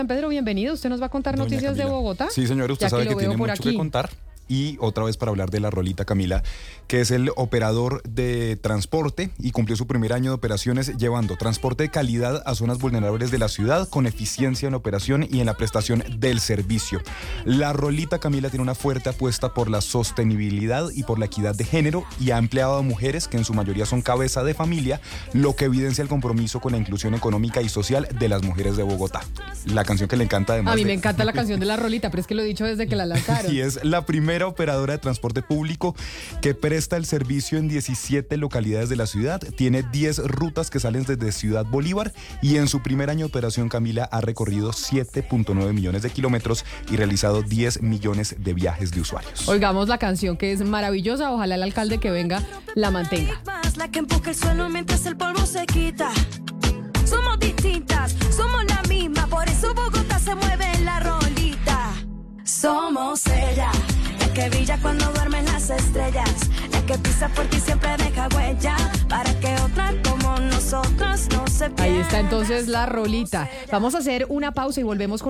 Pedro, bienvenido. ¿Usted nos va a contar noticias de Bogotá? Sí, señor, usted sabe que tiene mucho que contar. Y otra vez para hablar de la Rolita, Camila, que es el operador de transporte y cumplió su primer año de operaciones llevando transporte de calidad a zonas vulnerables de la ciudad con eficiencia en operación y en la prestación del servicio. La Rolita, Camila, tiene una fuerte apuesta por la sostenibilidad y por la equidad de género y ha empleado a mujeres que en su mayoría son cabeza de familia, lo que evidencia el compromiso con la inclusión económica y social de las mujeres de Bogotá. La canción que le encanta además. A mí me encanta la canción de la Rolita, pero es que lo he dicho desde que la lanzaron. Y es la primera operadora de transporte público que presta el servicio en 17 localidades de la ciudad. Tiene 10 rutas que salen desde Ciudad Bolívar y en su primer año de operación, Camila, ha recorrido 7.9 millones de kilómetros y realizado 10 millones de viajes de usuarios. Oigamos la canción, que es maravillosa. Ojalá el alcalde que venga la mantenga. La que empuja el suelo mientras el polvo se quita. Somos distintas, somos la misma, por eso Bogotá se mueve en la Rolita. Somos ella, la que brilla cuando duermen las estrellas, la que pisa fuerte y siempre deja huella, para que otra como nosotros no se pierda. Ahí está entonces la Rolita. Vamos a hacer una pausa y volvemos con